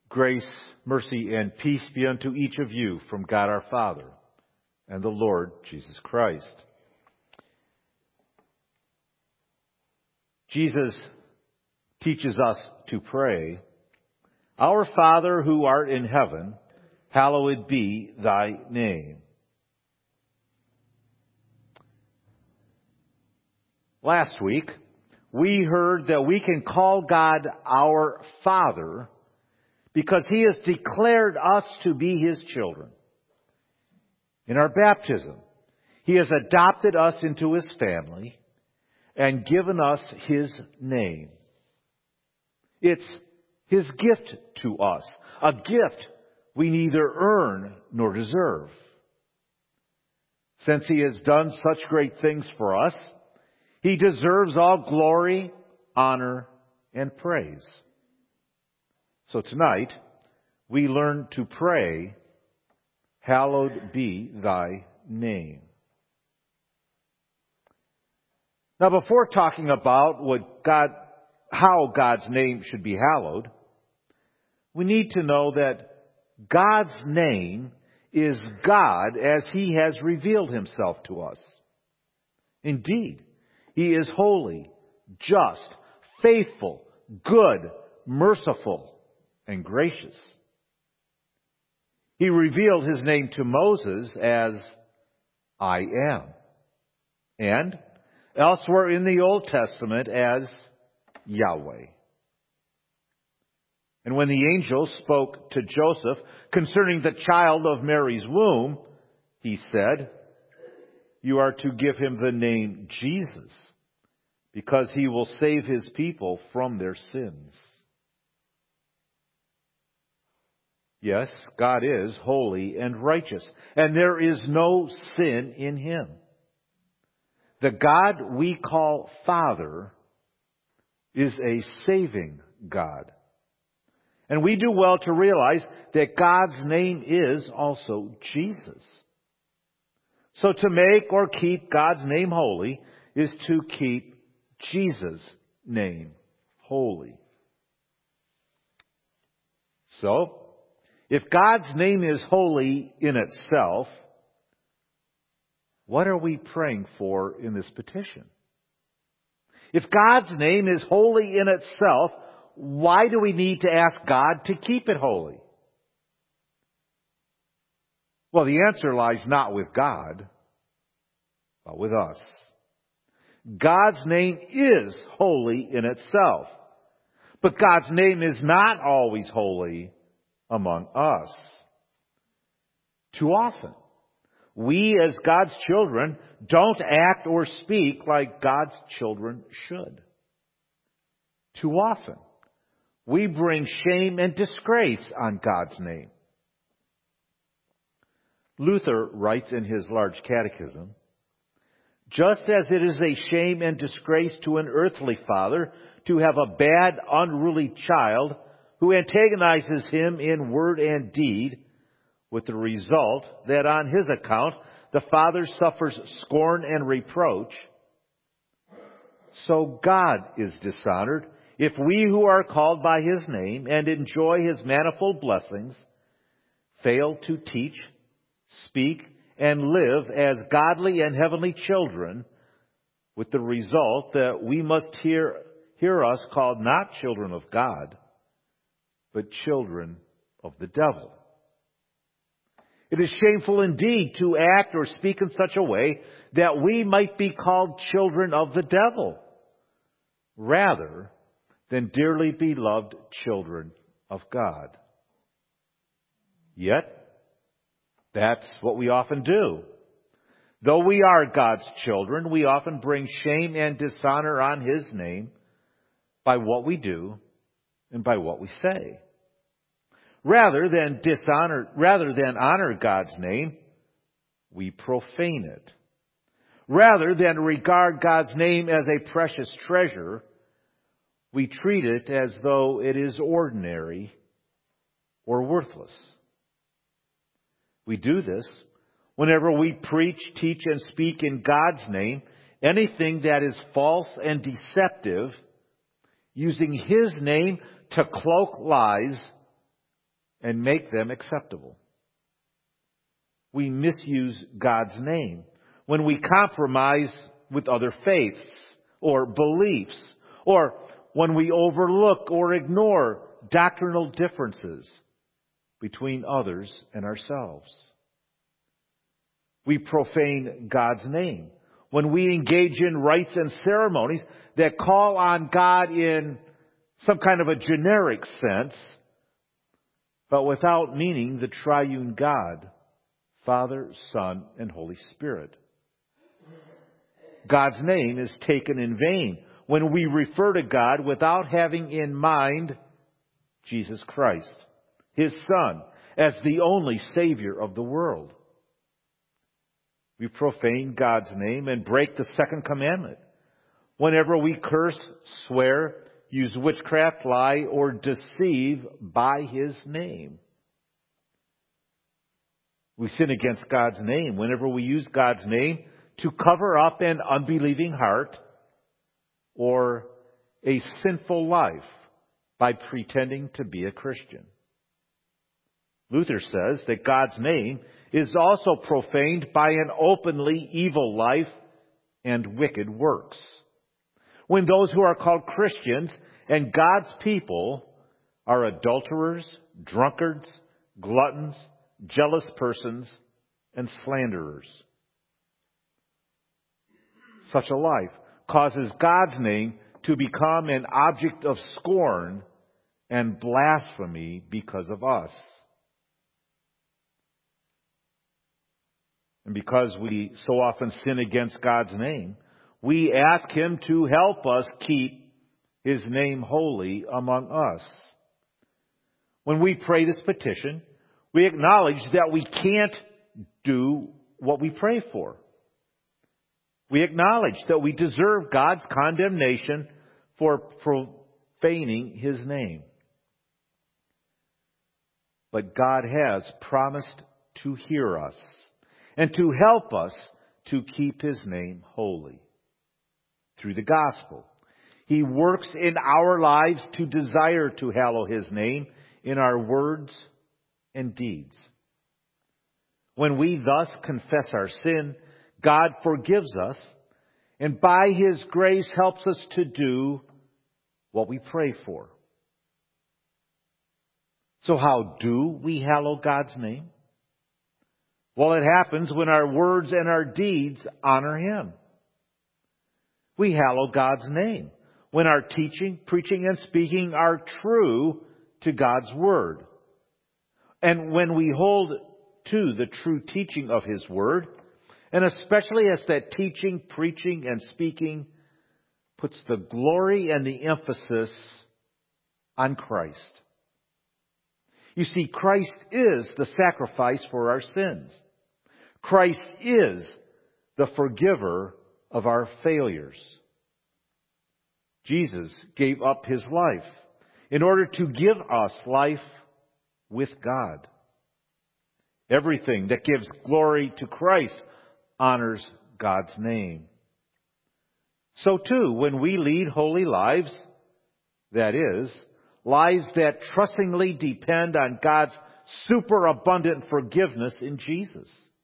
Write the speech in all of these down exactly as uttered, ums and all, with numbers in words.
Grace, mercy, and peace be unto each of you from God our Father and the Lord Jesus Christ. Jesus teaches us to pray, Our Father who art in heaven, hallowed be thy name. Last week, we heard that we can call God our Father because He has declared us to be His children. In our baptism, He has adopted us into His family and given us His name. It's His gift to us, a gift we neither earn nor deserve. Since He has done such great things for us, He deserves all glory, honor, and praise. So tonight, we learn to pray, Hallowed be thy name. Now, before talking about what God, how God's name should be hallowed, we need to know that God's name is God as He has revealed Himself to us. Indeed, He is holy, just, faithful, good, merciful, and gracious. He revealed His name to Moses as I am, and elsewhere in the Old Testament as Yahweh. And when the angel spoke to Joseph concerning the child of Mary's womb, he said, You are to give him the name Jesus, because he will save his people from their sins. Yes, God is holy and righteous, and there is no sin in Him. The God we call Father is a saving God. And we do well to realize that God's name is also Jesus. So to make or keep God's name holy is to keep Jesus' name holy. So, if God's name is holy in itself, what are we praying for in this petition? If God's name is holy in itself, why do we need to ask God to keep it holy? Well, the answer lies not with God, but with us. God's name is holy in itself, but God's name is not always holy among us. Too often, we as God's children don't act or speak like God's children should. Too often, we bring shame and disgrace on God's name. Luther writes in his large catechism, Just as it is a shame and disgrace to an earthly father to have a bad, unruly child who antagonizes him in word and deed, with the result that on his account the father suffers scorn and reproach, so God is dishonored if we who are called by His name and enjoy His manifold blessings fail to teach, speak, and live as godly and heavenly children, with the result that we must hear, hear us called not children of God, but children of the devil. It is shameful indeed to act or speak in such a way that we might be called children of the devil, rather than dearly beloved children of God. Yet, that's what we often do. Though we are God's children, we often bring shame and dishonor on His name by what we do and by what we say. Rather than dishonor, rather than honor God's name, we profane it. Rather than regard God's name as a precious treasure, we treat it as though it is ordinary or worthless. We do this whenever we preach, teach, and speak in God's name anything that is false and deceptive, using His name to cloak lies and make them acceptable. We misuse God's name when we compromise with other faiths or beliefs, or when we overlook or ignore doctrinal differences between others and ourselves. We profane God's name when we engage in rites and ceremonies that call on God in some kind of a generic sense, but without meaning the triune God, Father, Son, and Holy Spirit. God's name is taken in vain when we refer to God without having in mind Jesus Christ, His Son, as the only Savior of the world. We profane God's name and break the second commandment whenever we curse, swear, use witchcraft, lie, or deceive by His name. We sin against God's name whenever we use God's name to cover up an unbelieving heart or a sinful life by pretending to be a Christian. Luther says that God's name is also profaned by an openly evil life and wicked works. When those who are called Christians and God's people are adulterers, drunkards, gluttons, jealous persons, and slanderers. Such a life causes God's name to become an object of scorn and blasphemy because of us. And because we so often sin against God's name, we ask Him to help us keep His name holy among us. When we pray this petition, we acknowledge that we can't do what we pray for. We acknowledge that we deserve God's condemnation for profaning His name. But God has promised to hear us and to help us to keep His name holy. Through the gospel, He works in our lives to desire to hallow His name in our words and deeds. When we thus confess our sin, God forgives us and by His grace helps us to do what we pray for. So how do we hallow God's name? Well, it happens when our words and our deeds honor Him. We hallow God's name when our teaching, preaching, and speaking are true to God's Word. And when we hold to the true teaching of His Word, and especially as that teaching, preaching, and speaking puts the glory and the emphasis on Christ. You see, Christ is the sacrifice for our sins. Christ is the forgiver of our failures. Jesus gave up His life in order to give us life with God. Everything that gives glory to Christ honors God's name. So too, when we lead holy lives, that is, lives that trustingly depend on God's superabundant forgiveness in Jesus,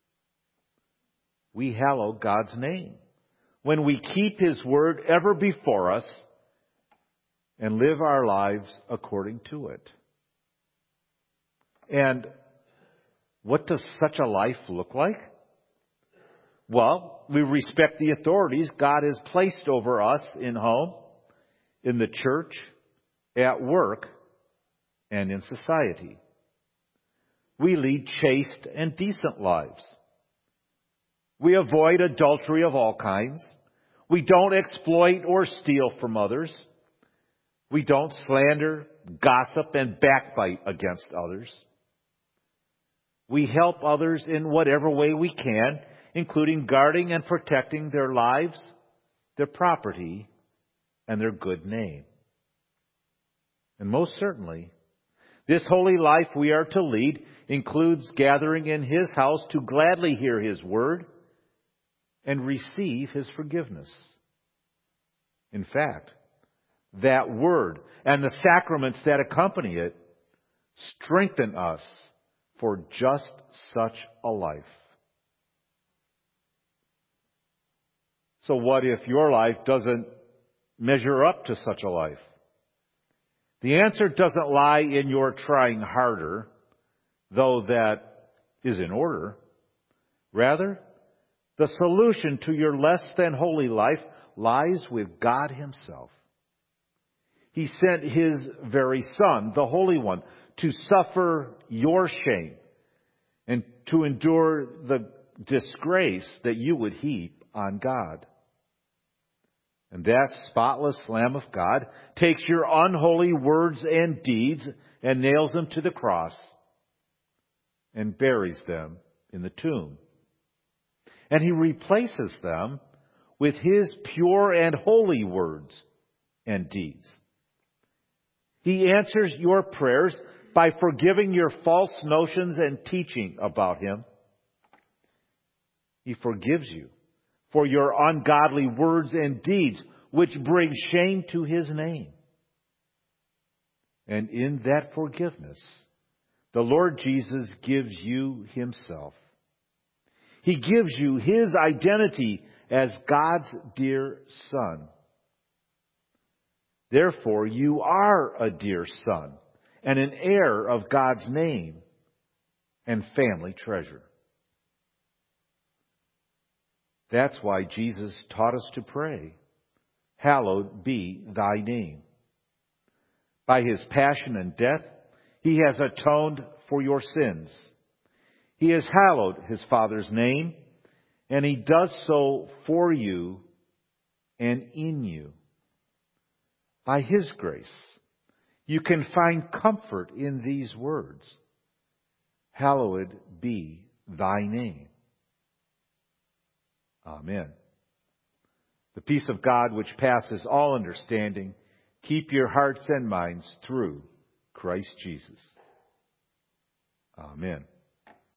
we hallow God's name when we keep His Word ever before us and live our lives according to it. And what does such a life look like? Well, we respect the authorities God has placed over us in home, in the church, at work, and in society. We lead chaste and decent lives. We avoid adultery of all kinds. We don't exploit or steal from others. We don't slander, gossip, and backbite against others. We help others in whatever way we can, including guarding and protecting their lives, their property, and their good name. And most certainly, this holy life we are to lead includes gathering in His house to gladly hear His Word and receive His forgiveness. In fact, that Word and the sacraments that accompany it Strengthen us for just such a life. So what if your life doesn't measure up to such a life? The answer doesn't lie in your trying harder, though that is in order. Rather, the solution to your less than holy life lies with God Himself. He sent His very Son, the Holy One, to suffer your shame and to endure the disgrace that you would heap on God. And that spotless Lamb of God takes your unholy words and deeds and nails them to the cross and buries them in the tomb. And He replaces them with His pure and holy words and deeds. He answers your prayers by forgiving your false notions and teaching about Him. He forgives you for your ungodly words and deeds, which bring shame to His name. And in that forgiveness, the Lord Jesus gives you Himself. He gives you His identity as God's dear Son. Therefore, you are a dear son and an heir of God's name and family treasure. That's why Jesus taught us to pray, "Hallowed be thy name." By His passion and death, He has atoned for your sins. He has hallowed His Father's name, and He does so for you and in you. By His grace, you can find comfort in these words, "Hallowed be thy name." Amen. The peace of God, which passes all understanding, keep your hearts and minds through Christ Jesus. Amen.